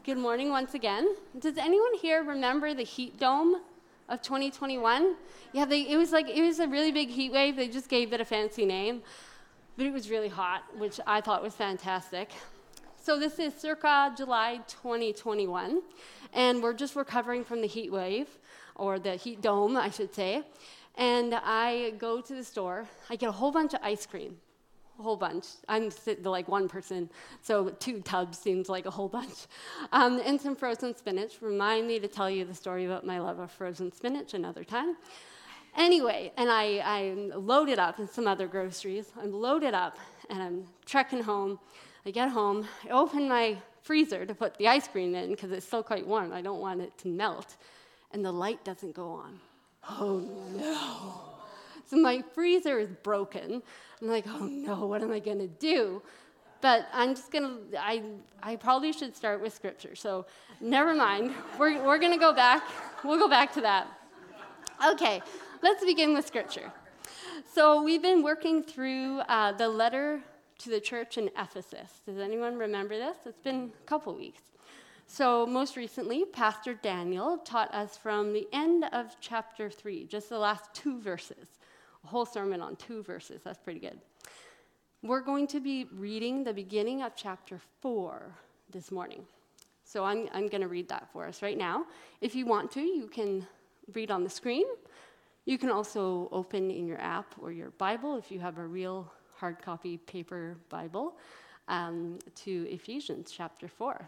Good morning once again. Does anyone here remember the heat dome of 2021? Yeah, it was a really big heat wave. They just gave it a fancy name, but it was really hot, which I thought was fantastic. So this is circa July 2021, and we're just recovering from the heat wave, or the heat dome, I should say. And I go to the store. I get a whole bunch of ice cream. A whole bunch. I'm like one person, so 2 tubs seems like a whole bunch. And some frozen spinach. Remind me to tell you the story about my love of frozen spinach another time. Anyway, and I load it up and some other groceries. I'm loaded up, and I'm trekking home. I get home. I open my freezer to put the ice cream in because it's still quite warm. I don't want it to melt. And the light doesn't go on. Oh, no. So my freezer is broken. I'm like, oh no, what am I going to do? But I'm just going to, I probably should start with scripture. So never mind. We're going to go back. We'll go back to that. Okay, let's begin with scripture. So we've been working through the letter to the church in Ephesus. Does anyone remember this? It's been a couple weeks. So most recently, Pastor Daniel taught us from the end of chapter 3, just the last 2 verses. A whole sermon on 2 verses. That's pretty good. We're going to be reading the beginning of chapter 4 this morning. So I'm going to read that for us right now. If you want to, you can read on the screen. You can also open in your app or your Bible, if you have a real hard copy paper Bible, to Ephesians chapter 4.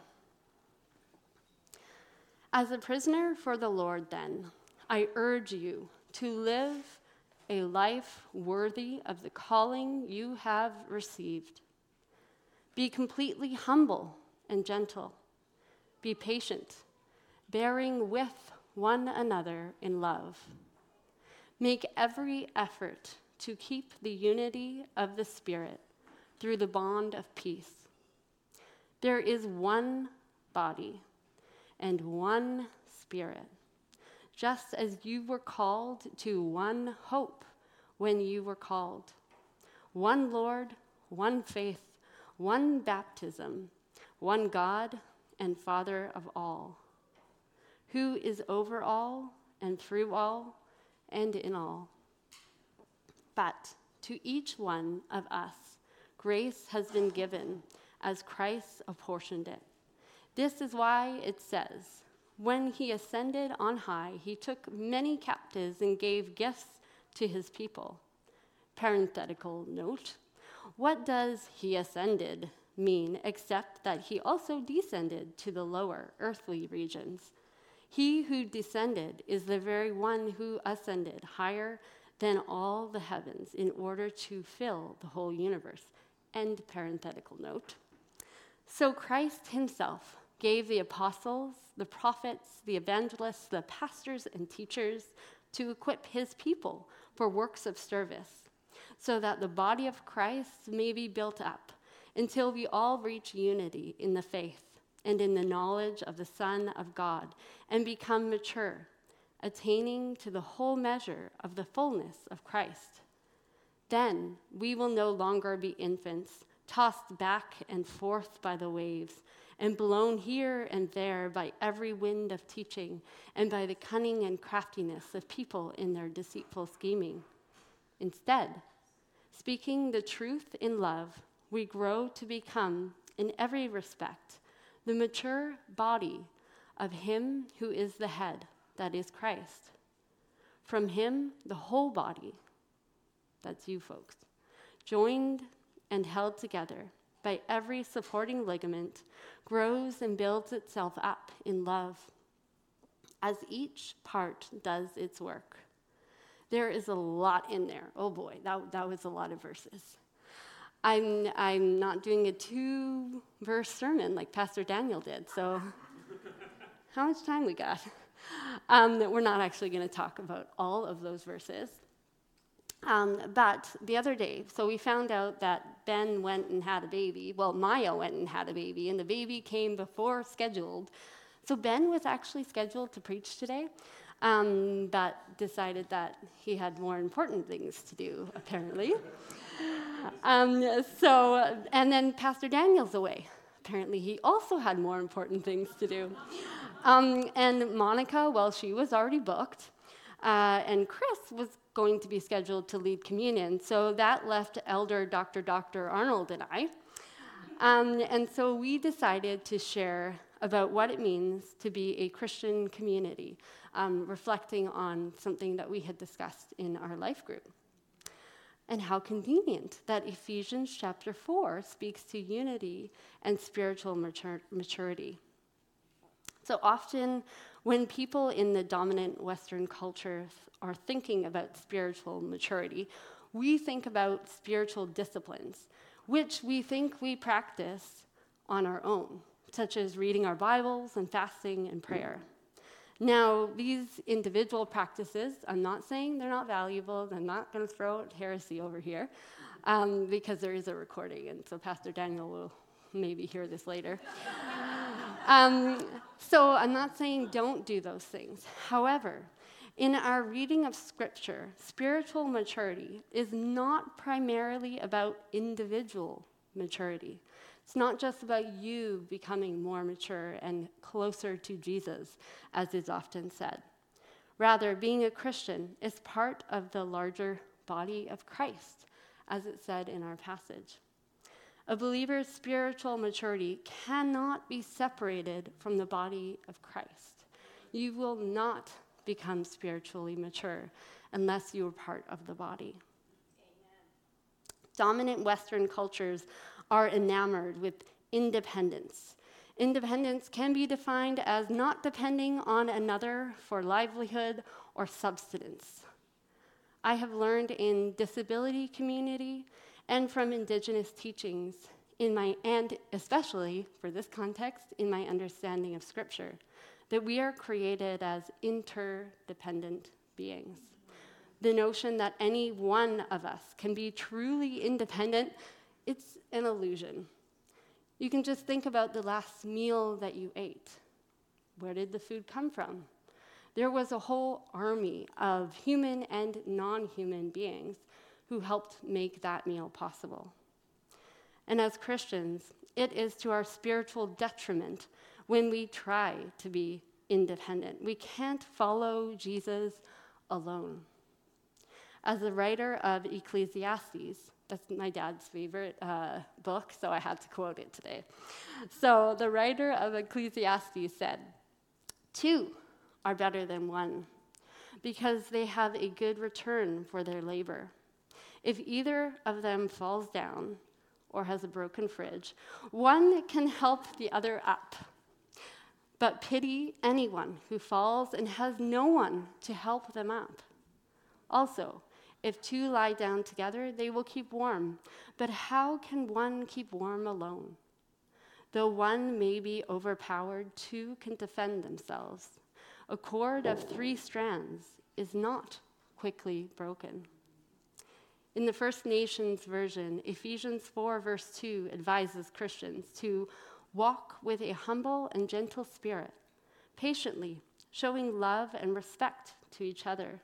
As a prisoner for the Lord, then, I urge you to live a life worthy of the calling you have received. Be completely humble and gentle. Be patient, bearing with one another in love. Make every effort to keep the unity of the Spirit through the bond of peace. There is one body and one Spirit, just as you were called to one hope when you were called. One Lord, one faith, one baptism, one God and Father of all, who is over all and through all and in all. But to each one of us, grace has been given as Christ apportioned it. This is why it says, when he ascended on high, he took many captives and gave gifts to his people. Parenthetical note, what does he ascended mean except that he also descended to the lower earthly regions? He who descended is the very one who ascended higher than all the heavens in order to fill the whole universe. End parenthetical note. So Christ himself gave the apostles, the prophets, the evangelists, the pastors and teachers to equip his people for works of service, so that the body of Christ may be built up until we all reach unity in the faith and in the knowledge of the Son of God and become mature, attaining to the whole measure of the fullness of Christ. Then we will no longer be infants, tossed back and forth by the waves, and blown here and there by every wind of teaching, and by the cunning and craftiness of people in their deceitful scheming. Instead, speaking the truth in love, we grow to become, in every respect, the mature body of him who is the head, that is Christ. From him, the whole body, that's you folks, joined and held together by every supporting ligament, grows and builds itself up in love as each part does its work. There is a lot in there. Oh boy, that was a lot of verses. I'm not doing a 2-verse sermon like Pastor Daniel did, so how much time we got? We're not actually going to talk about all of those verses. But the other day, so we found out that Ben went and had a baby. Well, Maya went and had a baby, and the baby came before scheduled. So Ben was actually scheduled to preach today, but decided that he had more important things to do, apparently. And then Pastor Daniel's away, apparently he also had more important things to do. And Monica, well, she was already booked, and Chris was going to be scheduled to lead communion, so that left Elder Dr. Arnold and I. And so we decided to share about what it means to be a Christian community, reflecting on something that we had discussed in our life group. And how convenient that Ephesians chapter 4 speaks to unity and spiritual maturity. So often, when people in the dominant Western culture are thinking about spiritual maturity, we think about spiritual disciplines, which we think we practice on our own, such as reading our Bibles and fasting and prayer. Now, these individual practices, I'm not saying they're not valuable. I'm not going to throw out heresy over here, because there is a recording, and so Pastor Daniel will maybe hear this later. So I'm not saying don't do those things. However, in our reading of Scripture, spiritual maturity is not primarily about individual maturity. It's not just about you becoming more mature and closer to Jesus, as is often said. Rather, being a Christian is part of the larger body of Christ, as it said in our passage. A believer's spiritual maturity cannot be separated from the body of Christ. You will not become spiritually mature unless you are part of the body. Amen. Dominant Western cultures are enamored with independence. Independence can be defined as not depending on another for livelihood or subsistence. I have learned in disability community and from Indigenous teachings and especially for this context, in my understanding of Scripture, that we are created as interdependent beings. The notion that any one of us can be truly independent, it's an illusion. You can just think about the last meal that you ate. Where did the food come from? There was a whole army of human and non-human beings who helped make that meal possible. And as Christians, it is to our spiritual detriment when we try to be independent. We can't follow Jesus alone. As the writer of Ecclesiastes, that's my dad's favorite book, so I had to quote it today. So the writer of Ecclesiastes said, "Two are better than one, because they have a good return for their labor. If either of them falls down or has a broken fridge, one can help the other up. But pity anyone who falls and has no one to help them up. Also, if two lie down together, they will keep warm. But how can one keep warm alone? Though one may be overpowered, two can defend themselves. A cord of 3 strands is not quickly broken." In the First Nations version, Ephesians 4, verse 2 advises Christians to walk with a humble and gentle spirit, patiently showing love and respect to each other.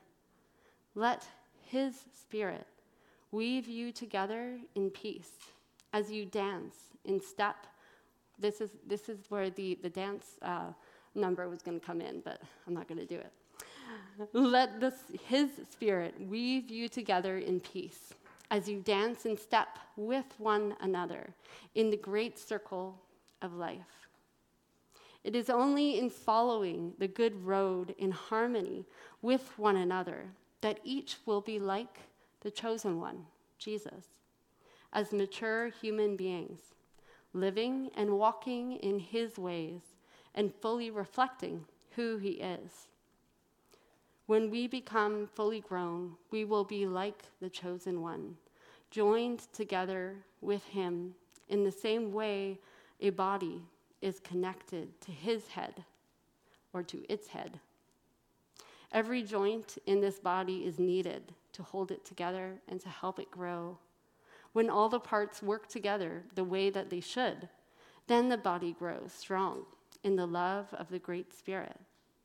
Let His Spirit weave you together in peace as you dance in step. This is where the dance number was going to come in, but I'm not going to do it. Let His Spirit weave you together in peace as you dance in step with one another in the great circle of life. It is only in following the good road in harmony with one another that each will be like the chosen one, Jesus, as mature human beings, living and walking in His ways and fully reflecting who He is. When we become fully grown, we will be like the chosen one, joined together with Him in the same way a body is connected to His head or to its head. Every joint in this body is needed to hold it together and to help it grow. When all the parts work together the way that they should, then the body grows strong in the love of the great Spirit.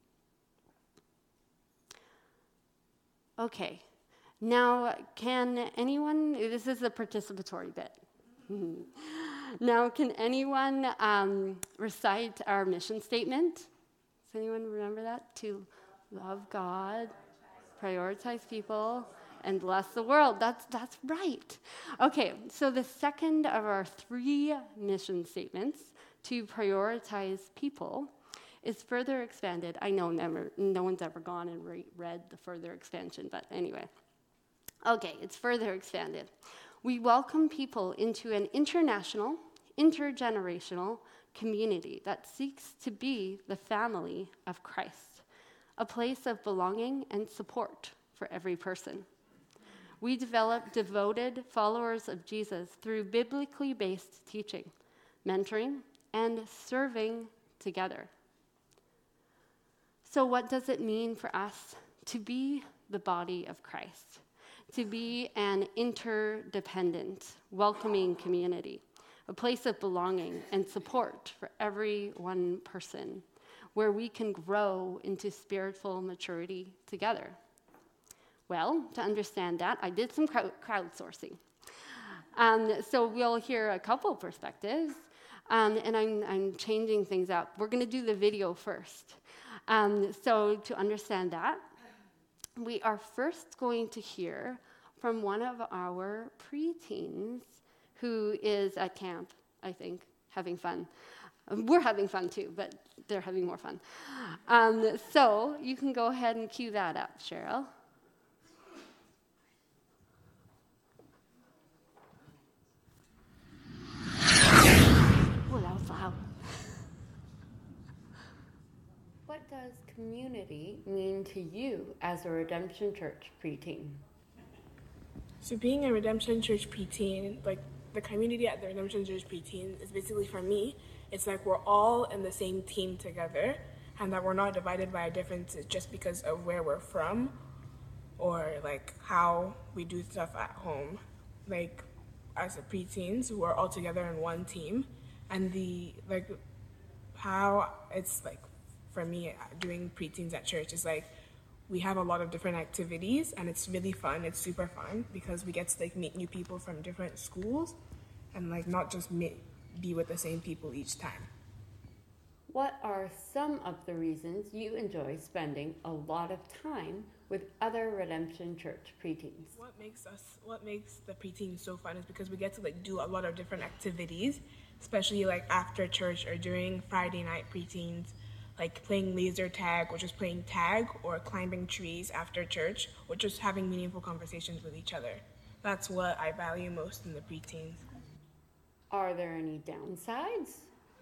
Okay, now can anyone, this is the participatory bit. Now, can anyone recite our mission statement? Does anyone remember that? To love God, prioritize people, and bless the world. That's right. Okay, so the second of our 3 mission statements, to prioritize people, is further expanded. I know no one's ever gone and read the further expansion, but anyway. Okay, it's further expanded. We welcome people into an international, intergenerational community that seeks to be the family of Christ, a place of belonging and support for every person. We develop devoted followers of Jesus through biblically based teaching, mentoring, and serving together. So what does it mean for us to be the body of Christ? To be an interdependent, welcoming community, a place of belonging and support for every one person, where we can grow into spiritual maturity together. Well, to understand that, I did some crowdsourcing. So we'll hear a couple perspectives, and I'm changing things up. We're going to do the video first. So to understand that, we are first going to hear from one of our preteens who is at camp, I think, having fun. We're having fun too, but they're having more fun. So you can go ahead and cue that up, Cheryl. Oh, that was loud. What does community mean to you as a Redemption Church preteen? So being a Redemption Church preteen, like the community at the Redemption Church preteen is basically, for me, it's like we're all in the same team together, and that we're not divided by our differences just because of where we're from or like how we do stuff at home. Like as a preteens, we're all together in one team, and how it's like for me doing preteens at church is like we have a lot of different activities, and it's really fun. It's super fun because we get to like meet new people from different schools and like not just be with the same people each time. What are some of the reasons you enjoy spending a lot of time with other Redemption Church preteens? What makes the preteens so fun is because we get to like do a lot of different activities, especially like after church or during Friday night preteens, like playing laser tag or just playing tag or climbing trees after church or just having meaningful conversations with each other. That's what I value most in the preteens. Are there any downsides?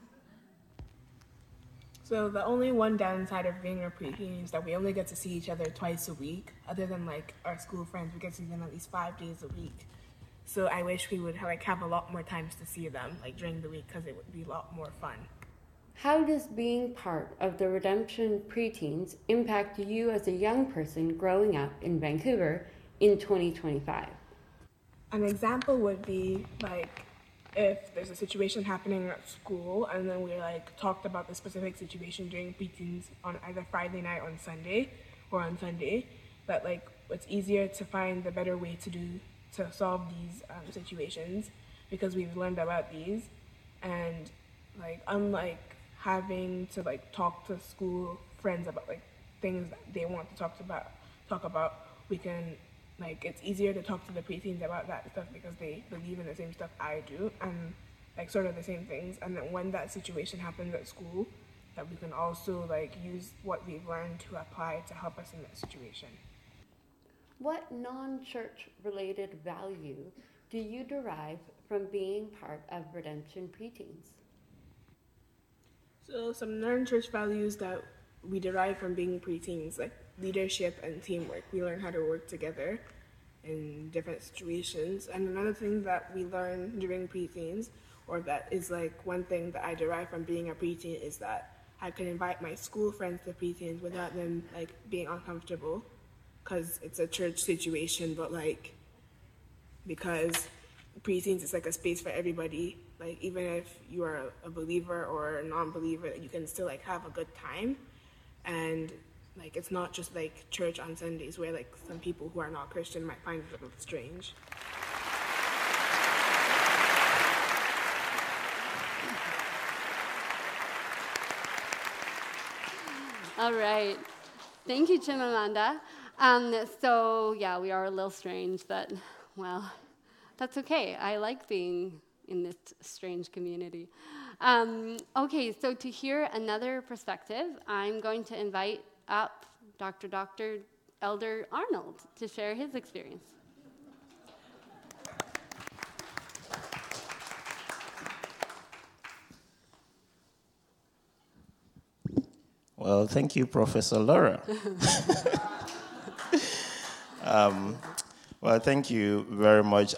So the only one downside of being a preteen is that we only get to see each other twice a week. Other than like our school friends, we get to see them at least 5 days a week. So I wish we would have a lot more times to see them like during the week because it would be a lot more fun. How does being part of the Redemption preteens impact you as a young person growing up in Vancouver in 2025? An example would be like if there's a situation happening at school and then we like talked about the specific situation during preteens on either Friday night on Sunday or on Sunday, but like it's easier to find the better way to solve these situations because we've learned about these, and like unlike having to like talk to school friends about like things that they want to talk about, we can like it's easier to talk to the preteens about that stuff because they believe in the same stuff I do and like sort of the same things, and then when that situation happens at school, that we can also like use what we've learned to apply to help us in that situation. What non-church related value do you derive from being part of Redemption preteens? So some non-church values that we derive from being preteens, like leadership and teamwork. We learn how to work together in different situations. And another thing that we learn during preteens, or that is like one thing that I derive from being a preteen, is that I can invite my school friends to preteens without them like being uncomfortable, because it's a church situation, but like because preteens is like a space for everybody. Like even if you are a believer or a non-believer, you can still like have a good time. And like it's not just like church on Sundays where like some people who are not Christian might find it a little strange. All right. Thank you, Chimamanda. So, yeah, we are a little strange, but, well, that's okay. I like being in this strange community. Okay, so to hear another perspective, I'm going to invite up Dr. Elder Arnold to share his experience. Well, thank you, Professor Laura. Well, thank you very much.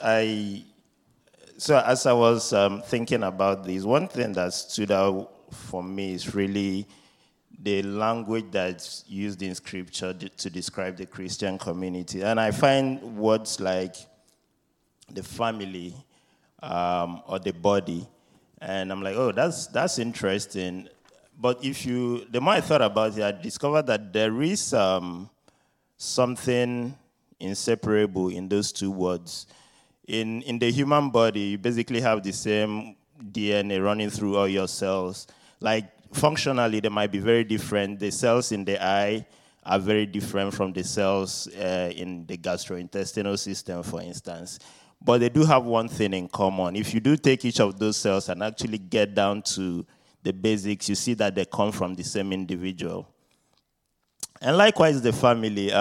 So as I was thinking about this, one thing that stood out for me is really the language that's used in Scripture to describe the Christian community. And I find words like the family or the body, and I'm like, oh, that's interesting. But the more I thought about it, I discovered that there is something inseparable in those two words. In the human body, you basically have the same DNA running through all your cells. Like, functionally, they might be very different. The cells in the eye are very different from the cells in the gastrointestinal system, for instance. But they do have one thing in common. If you do take each of those cells and actually get down to the basics, you see that they come from the same individual. And likewise, the family.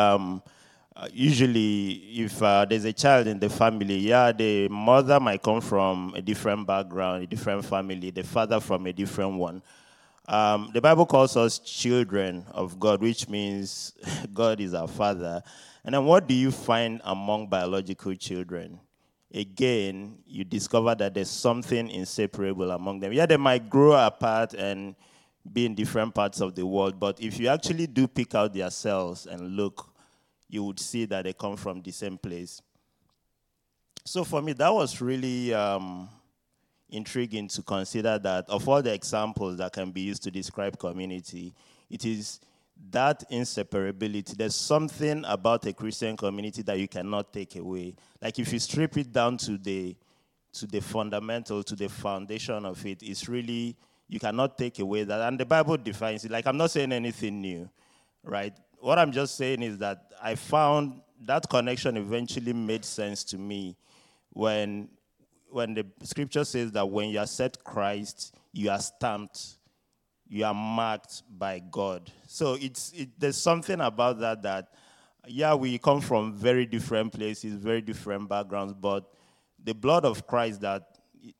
Usually, if there's a child in the family, the mother might come from a different background, a different family, the father from a different one. The Bible calls us children of God, which means God is our father. And then what do you find among biological children? Again, you discover that there's something inseparable among them. Yeah, they might grow apart and be in different parts of the world, but if you actually do pick out their cells and look, you would see that they come from the same place. So for me, that was really intriguing to consider that of all the examples that can be used to describe community, it is that inseparability. There's something about a Christian community that you cannot take away. Like if you strip it down to the fundamental, to the foundation of it, it's really, you cannot take away that. And the Bible defines it. Like, I'm not saying anything new, right? What I'm just saying is that I found that connection eventually made sense to me when the scripture says that when you accept Christ, you are stamped, you are marked by God. So there's something about that, we come from very different places, very different backgrounds, but the blood of Christ that,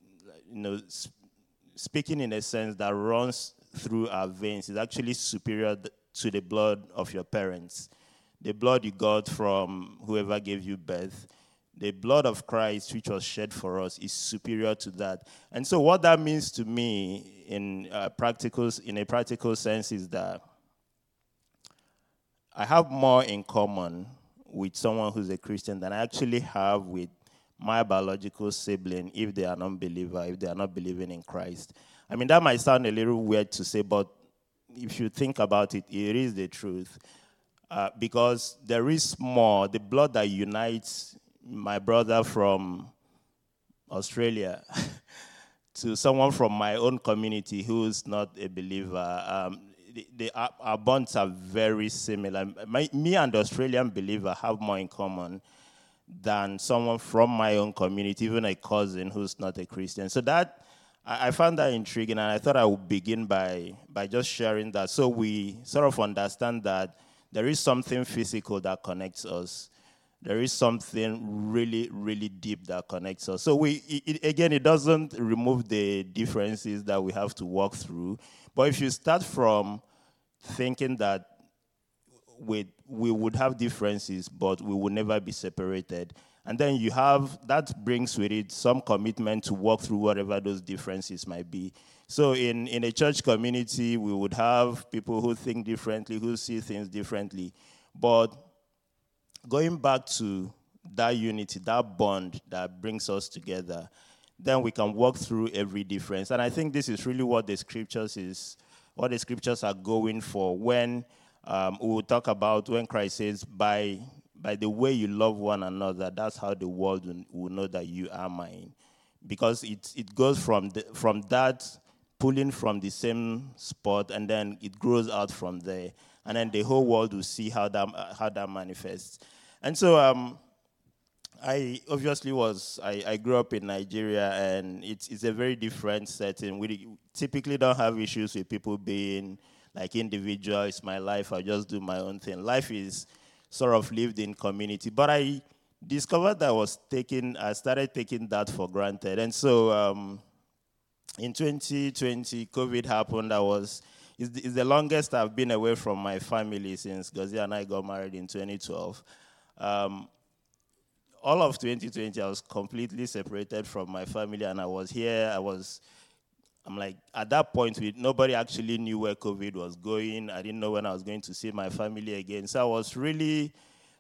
speaking in a sense that runs through our veins is actually superior to the blood of your parents. The blood you got from whoever gave you birth. The blood of Christ, which was shed for us, is superior to that. And so what that means to me in a practical sense is that I have more in common with someone who's a Christian than I actually have with my biological sibling if they are an unbeliever, if they are not believing in Christ. I mean, that might sound a little weird to say, but if you think about it, it is the truth. Because there is more. The blood that unites my brother from Australia to someone from my own community who's not a believer, our bonds are very similar. Me and the Australian believer have more in common than someone from my own community, even a cousin who's not a Christian. So that, I found that intriguing, and I thought I would begin by just sharing that so we sort of understand that there is something physical that connects us. There is something really, really deep that connects us. So it doesn't remove the differences that we have to walk through. But if you start from thinking that we would have differences, but we will never be separated, and then that brings with it some commitment to walk through whatever those differences might be. So in a church community, we would have people who think differently, who see things differently. But going back to that unity, that bond that brings us together, then we can walk through every difference. And I think this is really what the scriptures are going for when we will talk about when Christ says, by the way you love one another, that's how the world will know that you are mine. Because it goes from that pulling from the same spot, and then it grows out from there. And then the whole world will see how that manifests. And so I obviously I grew up in Nigeria, and it's a very different setting. We typically don't have issues with people being like individual. It's my life, I just do my own thing. Life is sort of lived in community. But I discovered that I started taking that for granted. And so in 2020, COVID happened. It's the longest I've been away from my family since Gozie and I got married in 2012. All of 2020, I was completely separated from my family, and I was here. I'm like, at that point, nobody actually knew where COVID was going. I didn't know when I was going to see my family again. So I was really,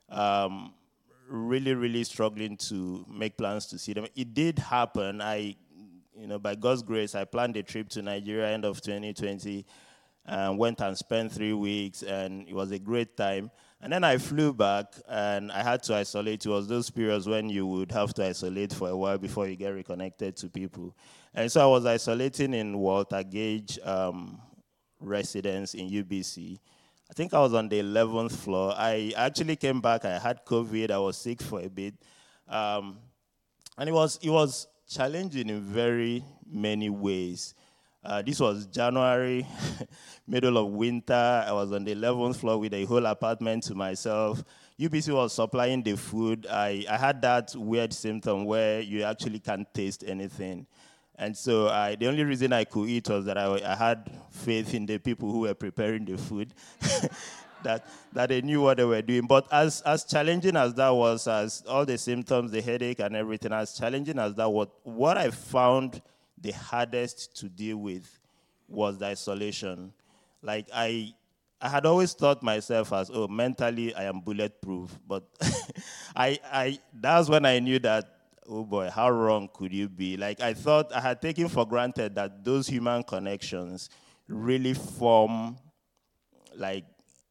really struggling to make plans to see them. It did happen. By God's grace, I planned a trip to Nigeria end of 2020, and went and spent 3 weeks, and it was a great time. And then I flew back, and I had to isolate. It was those periods when you would have to isolate for a while before you get reconnected to people. And so I was isolating in Walter Gage residence in UBC. I think I was on the 11th floor. I actually came back. I had COVID. I was sick for a bit. And it was challenging in very many ways. This was January, middle of winter. I was on the 11th floor with a whole apartment to myself. UBC was supplying the food. I had that weird symptom where you actually can't taste anything. And so the only reason I could eat was that I had faith in the people who were preparing the food, that they knew what they were doing. But as challenging as that was, as all the symptoms, the headache and everything, as challenging as that was, what I found the hardest to deal with was the isolation. Like I had always thought myself as, mentally I am bulletproof. But that's when I knew that, oh boy, how wrong could you be? Like I thought, I had taken for granted that those human connections really form, like,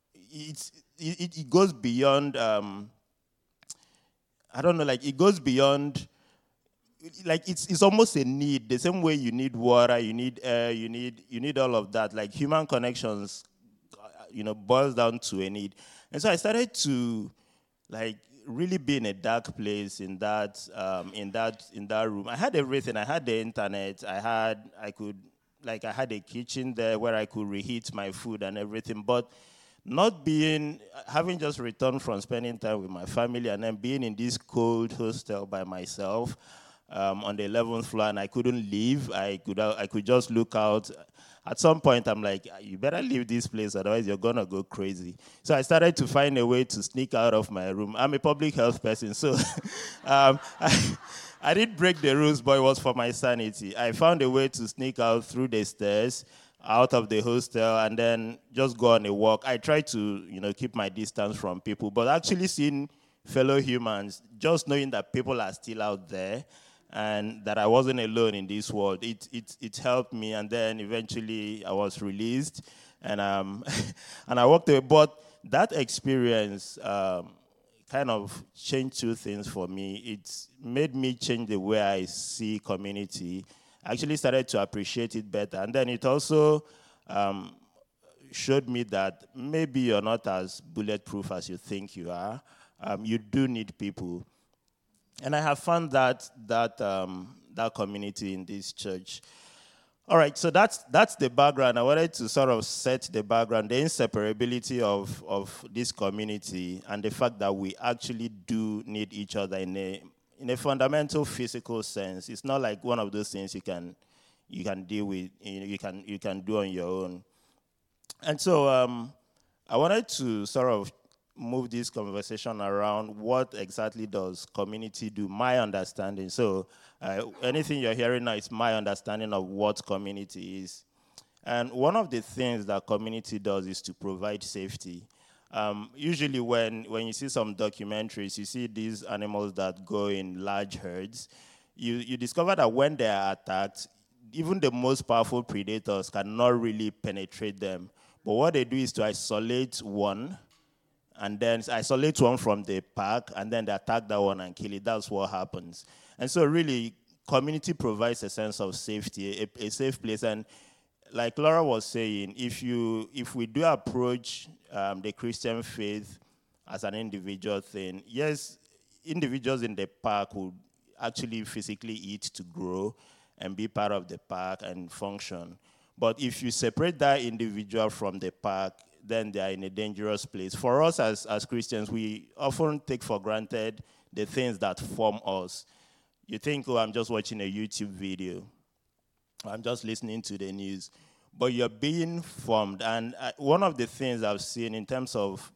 it goes beyond, it goes beyond, like it's almost a need. The same way you need water, you need air, you need all of that. Like human connections, boils down to a need. And so I started to really be in a dark place in that room. I had everything. I had the internet. I had a kitchen there where I could reheat my food and everything. But having just returned from spending time with my family and then being in this cold hostel by myself, on the 11th floor, and I couldn't leave. I could just look out. At some point, I'm like, you better leave this place, otherwise you're going to go crazy. So I started to find a way to sneak out of my room. I'm a public health person, so I didn't break the rules, but it was for my sanity. I found a way to sneak out through the stairs, out of the hostel, and then just go on a walk. I tried to, keep my distance from people, but actually seeing fellow humans, just knowing that people are still out there, and that I wasn't alone in this world, it helped me. And then eventually I was released, and and I walked away. But that experience kind of changed two things for me. It made me change the way I see community. I actually started to appreciate it better. And then it also showed me that maybe you're not as bulletproof as you think you are. You do need people. And I have found that community in this church. All right, so that's the background. I wanted to sort of set the background, the inseparability of this community, and the fact that we actually do need each other in a fundamental physical sense. It's not like one of those things you can deal with, you can do on your own. And so I wanted to sort of move this conversation around what exactly does community do, my understanding. So anything you're hearing now is my understanding of what community is. And one of the things that community does is to provide safety. Usually when you see some documentaries, you see these animals that go in large herds, you discover that when they are attacked, even the most powerful predators cannot really penetrate them. But what they do is to isolate one, and then isolate one from the pack, and then they attack that one and kill it. That's what happens. And so really, community provides a sense of safety, a safe place. And like Laura was saying, if we do approach the Christian faith as an individual thing, yes, individuals in the park would actually physically eat to grow and be part of the park and function. But if you separate that individual from the park, then they are in a dangerous place. For us as Christians, we often take for granted the things that form us. You think, oh, I'm just watching a YouTube video. I'm just listening to the news. But you're being formed. And one of the things I've seen in terms of,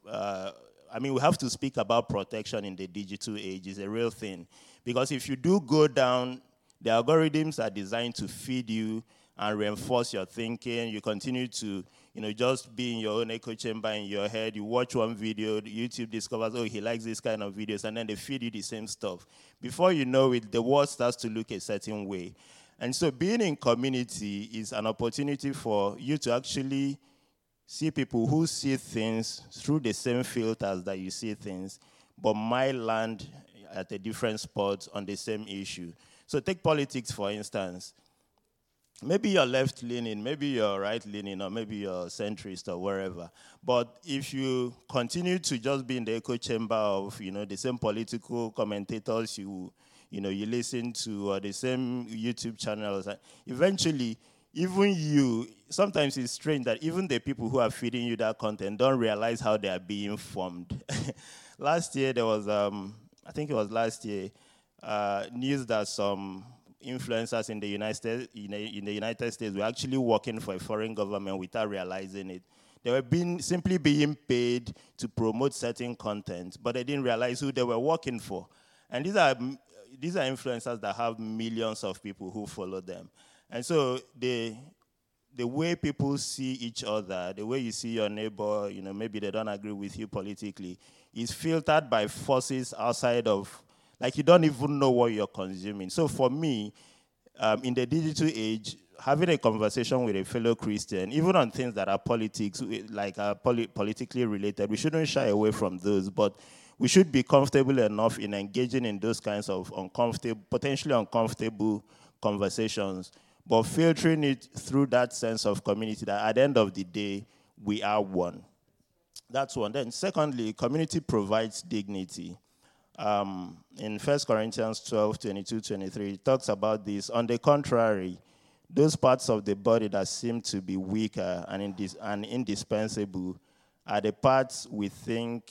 we have to speak about protection in the digital age. Is a real thing. Because if you do go down, the algorithms are designed to feed you and reinforce your thinking. You continue to, just be in your own echo chamber in your head. You watch one video, YouTube discovers, oh, he likes this kind of videos, and then they feed you the same stuff. Before you know it, the world starts to look a certain way. And so being in community is an opportunity for you to actually see people who see things through the same filters that you see things, but might land at a different spot on the same issue. So take politics, for instance. Maybe you're left-leaning, maybe you're right-leaning, or maybe you're centrist or wherever. But if you continue to just be in the echo chamber of, the same political commentators you listen to, or the same YouTube channels, eventually, even you, sometimes it's strange that even the people who are feeding you that content don't realize how they are being formed. Last year, there was, I think it was last year, news that some influencers in the United States were actually working for a foreign government without realizing it. They were simply being paid to promote certain content, but they didn't realize who they were working for. And these are influencers that have millions of people who follow them. And so the way people see each other, the way you see your neighbor, maybe they don't agree with you politically, is filtered by forces outside of, like, you don't even know what you're consuming. So for me, in the digital age, having a conversation with a fellow Christian, even on things that are politics, like are politically related, we shouldn't shy away from those, but we should be comfortable enough in engaging in those kinds of potentially uncomfortable conversations, but filtering it through that sense of community that at the end of the day, we are one. That's one. Then secondly, community provides dignity. In 1 Corinthians 12, 22, 23, it talks about this. On the contrary, those parts of the body that seem to be weaker and indispensable are the parts we think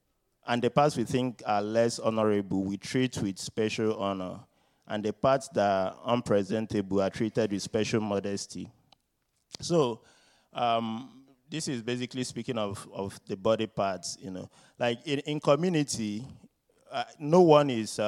are less honorable, we treat with special honor. And the parts that are unpresentable are treated with special modesty. So, this is basically speaking of the body parts, Like in community, no one is,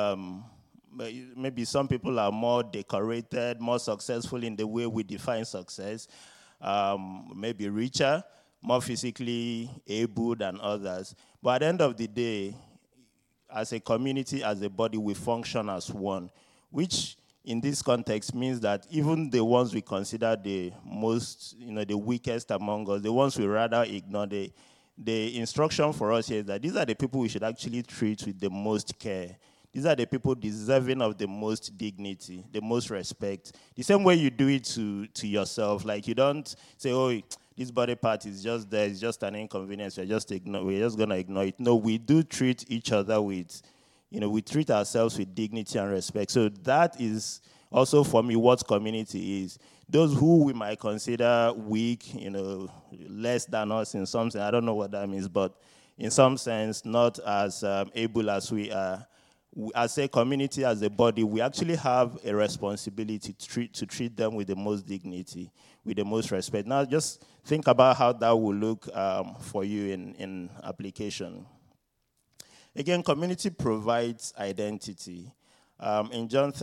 maybe some people are more decorated, more successful in the way we define success, maybe richer, more physically able than others. But at the end of the day, as a community, as a body, we function as one, which in this context means that even the ones we consider the most, the weakest among us, the ones we rather ignore, the instruction for us here is that these are the people we should actually treat with the most care. These are the people deserving of the most dignity, the most respect. The same way you do it to yourself. Like, you don't say, oh, this body part is just there, it's just an inconvenience, we're just going to ignore it. No, we do treat each other with, we treat ourselves with dignity and respect. So that is also, for me, what community is. Those who we might consider weak, less than us in some sense, I don't know what that means, but in some sense, not as able as we are. As a community, as a body, we actually have a responsibility to treat them with the most dignity, with the most respect. Now, just think about how that will look for you in application. Again, community provides identity. In John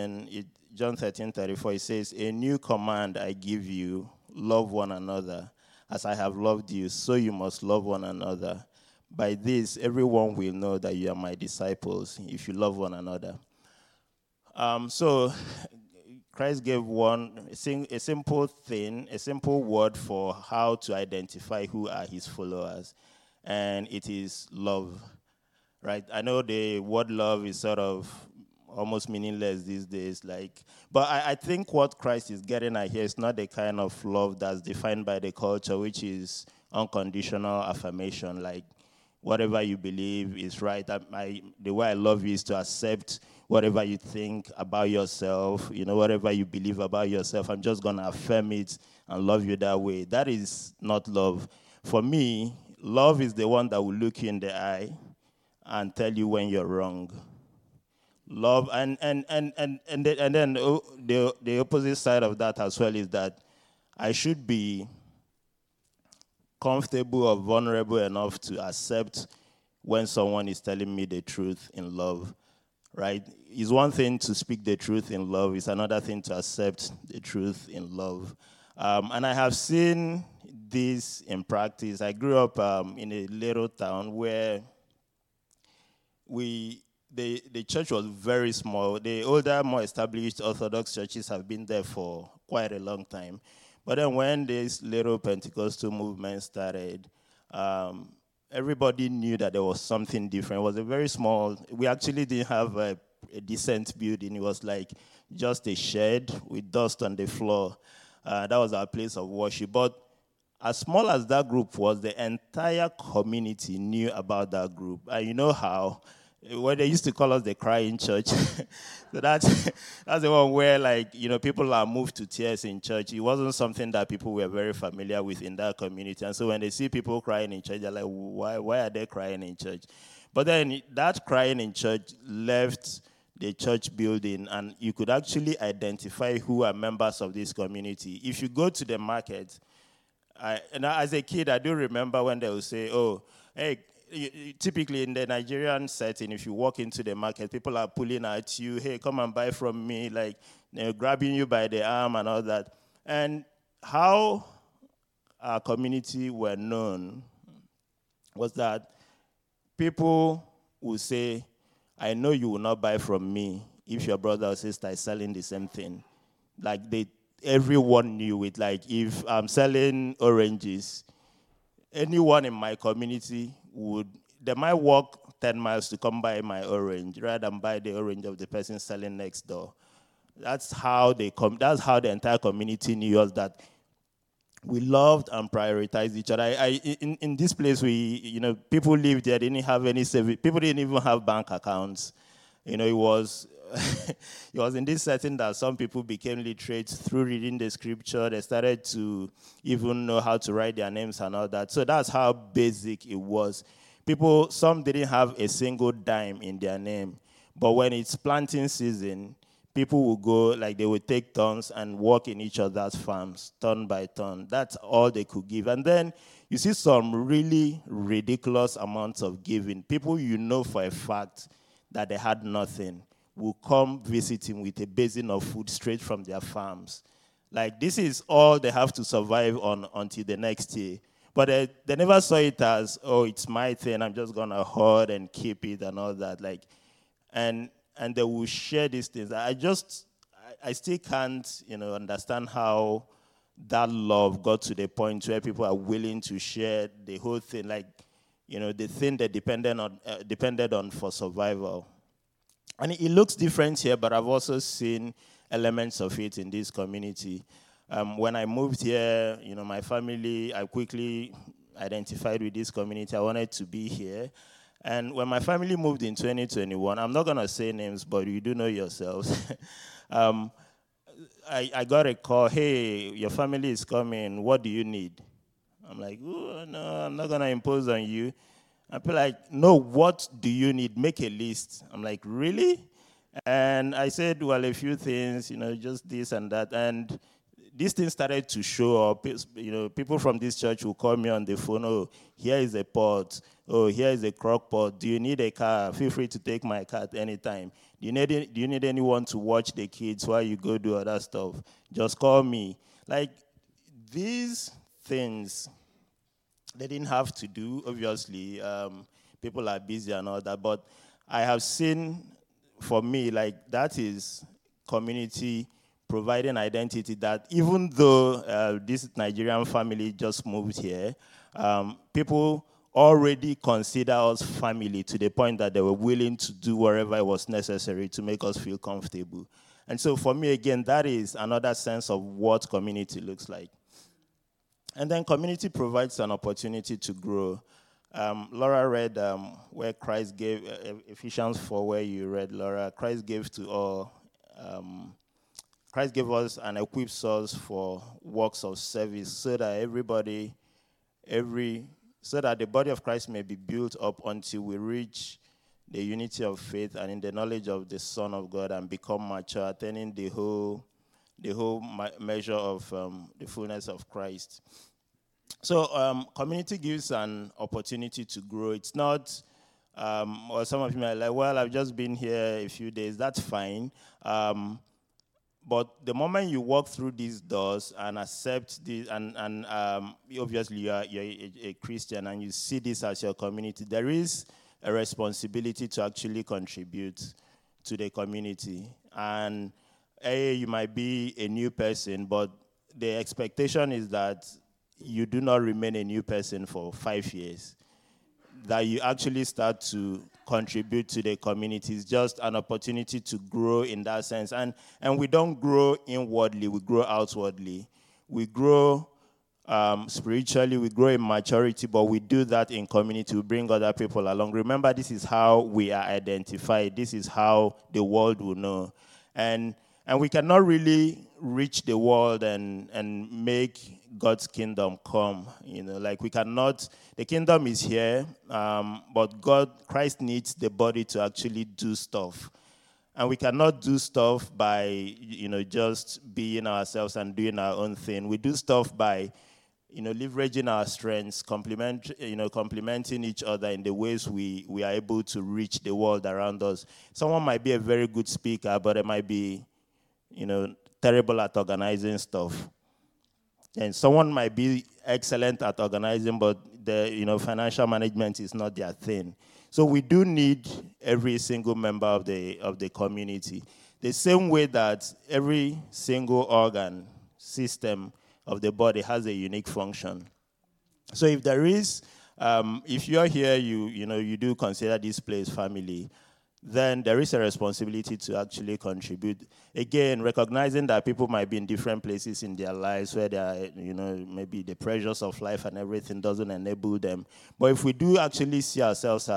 13:34, it says, "A new command I give you, love one another. As I have loved you, so you must love one another. By this, everyone will know that you are my disciples, if you love one another." So Christ gave a simple thing, a simple word for how to identify who are his followers, and it is love. Right? I know the word love is sort of almost meaningless these days. But I think what Christ is getting at here is not the kind of love that's defined by the culture, which is unconditional affirmation. Like, whatever you believe is right. The way I love you is to accept whatever you think about yourself, whatever you believe about yourself. I'm just going to affirm it and love you that way. That is not love. For me, love is the one that will look you in the eye and tell you when you're wrong. Love, and then the opposite side of that as well is that I should be comfortable or vulnerable enough to accept when someone is telling me the truth in love, right? It's one thing to speak the truth in love. It's another thing to accept the truth in love. And I have seen this in practice. I grew up in a little town where the church was very small. The older, more established Orthodox churches have been there for quite a long time. But then when this little Pentecostal movement started, everybody knew that there was something different. It was a very small, we actually didn't have a decent building. It was like just a shed with dust on the floor. That was our place of worship. But as small as that group was, the entire community knew about that group. And you know how? Well, they used to call us the crying church. So that's the one where, people are moved to tears in church. It wasn't something that people were very familiar with in that community. And so when they see people crying in church, they're like, why are they crying in church? But then that crying in church left the church building, and you could actually identify who are members of this community. If you go to the market, and as a kid, I do remember when they would say, oh, hey, typically in the Nigerian setting, if you walk into the market, people are pulling at you, hey, come and buy from me, grabbing you by the arm and all that. And how our community were known was that people would say, I know you will not buy from me if your brother or sister is selling the same thing. Everyone knew it. If I'm selling oranges, anyone in my community they might walk 10 miles to come buy my orange rather than buy the orange of the person selling next door. That's how that's how the entire community knew us, that we loved and prioritized each other. In this place, people lived there, didn't have any savings. People didn't even have bank accounts. It was it was in this setting that some people became literate through reading the scripture. They started to even know how to write their names and all that. So that's how basic it was. Some didn't have a single dime in their name. But when it's planting season, people will go, they would take turns and work in each other's farms, turn by turn. That's all they could give. And then you see some really ridiculous amounts of giving. People for a fact that they had nothing will come visiting with a basin of food straight from their farms. This is all they have to survive on until the next year. But they never saw it as, oh, it's my thing, I'm just going to hoard and keep it and all that. And they will share these things. I still can't, understand how that love got to the point where people are willing to share the whole thing, the thing they depended on for survival. And it looks different here, but I've also seen elements of it in this community. When I moved here, my family, I quickly identified with this community. I wanted to be here. And when my family moved in 2021, I'm not going to say names, but you do know yourselves. I got a call, hey, your family is coming. What do you need? I'm like, oh, no, I'm not going to impose on you. And people are like, no, what do you need? Make a list. I'm like, really? And I said, well, a few things, just this and that. And these things started to show up. People from this church will call me on the phone. Oh, here is a pot. Oh, here is a crock pot. Do you need a car? Feel free to take my car at any time. Do you need anyone to watch the kids while you go do other stuff? Just call me. These things, they didn't have to do, obviously. People are busy and all that. But I have seen, for me, that is community providing identity, that even though this Nigerian family just moved here, people already consider us family to the point that they were willing to do whatever was necessary to make us feel comfortable. And so for me, again, that is another sense of what community looks like. And then community provides an opportunity to grow. Laura read where Christ gave, Ephesians 4, where you read, Laura, Christ gave to all, Christ gave us and equips us for works of service so that so that the body of Christ may be built up until we reach the unity of faith and in the knowledge of the Son of God and become mature, attaining the whole measure of the fullness of Christ. So community gives an opportunity to grow. It's not, or some of you are like, well, I've just been here a few days. That's fine. But the moment you walk through these doors and accept this, and obviously you're a Christian and you see this as your community, there is a responsibility to actually contribute to the community. And you might be a new person, but the expectation is that you do not remain a new person for 5 years, that you actually start to contribute to the community. It's just an opportunity to grow in that sense. And we don't grow inwardly, we grow outwardly. We grow spiritually, we grow in maturity, but we do that in community. We bring other people along. Remember, this is how we are identified. This is how the world will know. And we cannot really reach the world and make God's kingdom come. Like we cannot, the kingdom is here, but Christ needs the body to actually do stuff. And we cannot do stuff by, just being ourselves and doing our own thing. We do stuff by, leveraging our strengths, complementing each other in the ways we are able to reach the world around us. Someone might be a very good speaker, but they might be, terrible at organizing stuff. And someone might be excellent at organizing, but the financial management is not their thing. So we do need every single member of the community. The same way that every single organ system of the body has a unique function. So if there is, if you're here, you do consider this place family, then there is a responsibility to actually contribute. Again, recognizing that people might be in different places in their lives where they are, maybe the pressures of life and everything doesn't enable them. But if we do actually see ourselves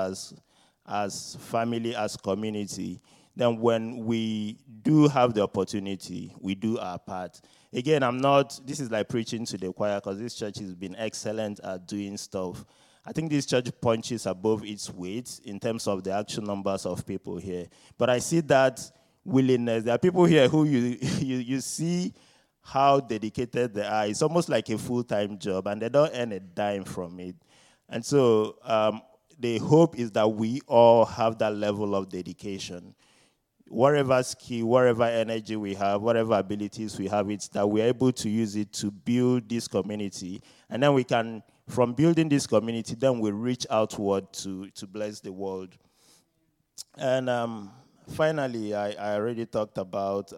as family, as community, then when we do have the opportunity, we do our part. Again, this is like preaching to the choir because this church has been excellent at doing stuff. I think this church punches above its weight in terms of the actual numbers of people here. But I see that willingness. There are people here who you see how dedicated they are. It's almost like a full-time job, and they don't earn a dime from it. And so the hope is that we all have that level of dedication. Whatever skill, whatever energy we have, whatever abilities we have, it's that we're able to use it to build this community. And then we can, from building this community, then we reach outward to bless the world. And finally, I already talked about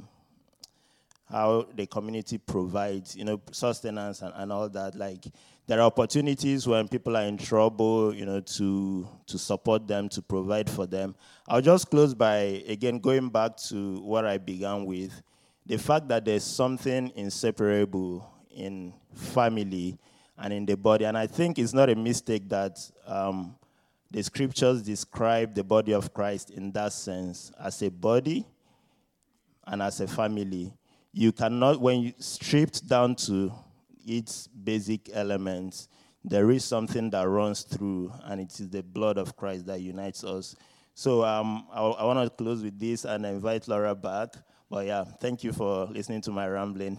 how the community provides, sustenance and all that. Like, there are opportunities when people are in trouble, to support them, to provide for them. I'll just close by, again, going back to what I began with, the fact that there's something inseparable in family and in the body. And I think it's not a mistake that the scriptures describe the body of Christ in that sense, as a body and as a family. You cannot, when you stripped down to its basic elements, there is something that runs through, and it is the blood of Christ that unites us. So I want to close with this and invite Laura back. But yeah, thank you for listening to my rambling.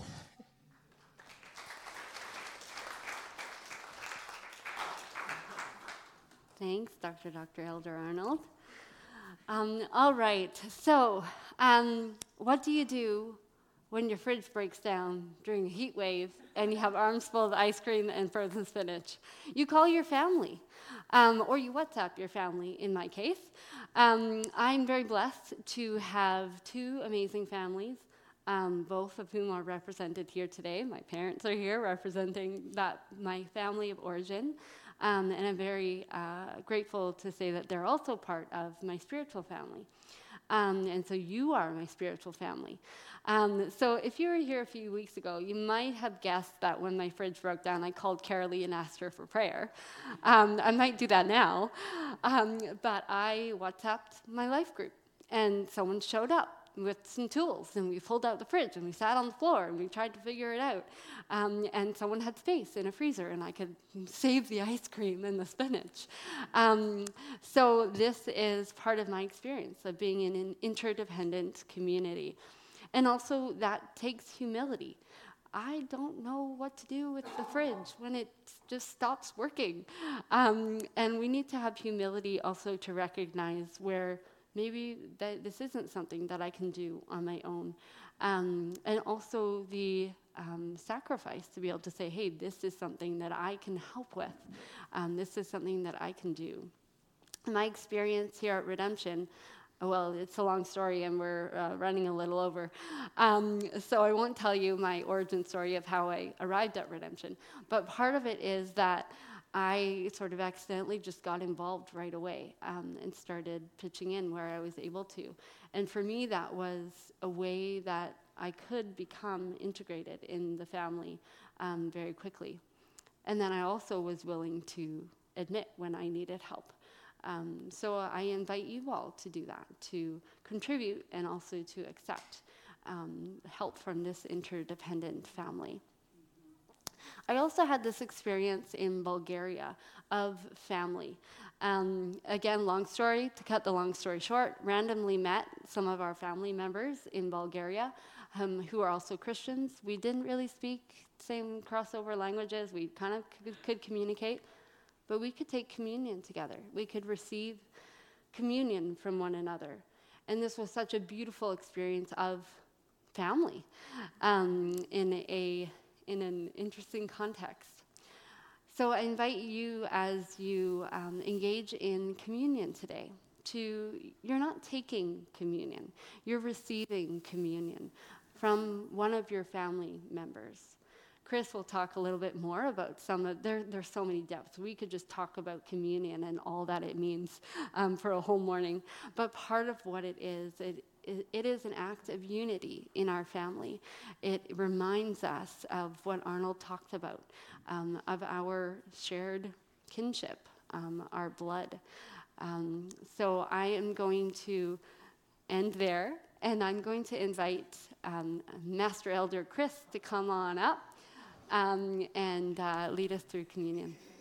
Thanks, Dr. Elder Arnold. All right, so what do you do when your fridge breaks down during a heat wave and you have arms full of ice cream and frozen spinach? You call your family, or you WhatsApp your family, in my case. I'm very blessed to have two amazing families. both of whom are represented here today. My parents are here representing my family of origin, and I'm very grateful to say that they're also part of my spiritual family. And so you are my spiritual family. So if you were here a few weeks ago, you might have guessed that when my fridge broke down, I called Carolee and asked her for prayer. I might do that now. But I WhatsApped my life group, and someone showed up with some tools, and we pulled out the fridge, and we sat on the floor, and we tried to figure it out. And someone had space in a freezer, and I could save the ice cream and the spinach. So this is part of my experience of being in an interdependent community. And also that takes humility. I don't know what to do with the fridge when it just stops working. And we need to have humility also to recognize where maybe this isn't something that I can do on my own. And also the sacrifice to be able to say, hey, this is something that I can help with. This is something that I can do. My experience here at Redemption, well, it's a long story and we're running a little over. So I won't tell you my origin story of how I arrived at Redemption. But part of it is that I sort of accidentally just got involved right away and started pitching in where I was able to. And for me, that was a way that I could become integrated in the family very quickly. And then I also was willing to admit when I needed help. So I invite you all to do that, to contribute and also to accept help from this interdependent family. I also had this experience in Bulgaria of family. Again, long story, to cut the long story short, randomly met some of our family members in Bulgaria who are also Christians. We didn't really speak same crossover languages. We kind of could communicate, but we could take communion together. We could receive communion from one another. And this was such a beautiful experience of family in an interesting context. So I invite you as you engage in communion today you're not taking communion, you're receiving communion from one of your family members. Chris will talk a little bit more about there's so many depths. We could just talk about communion and all that it means for a whole morning. But part of what it is an act of unity in our family. It reminds us of what Arnold talked about, of our shared kinship, our blood. So I am going to end there, and I'm going to invite Master Elder Chris to come on up and lead us through communion.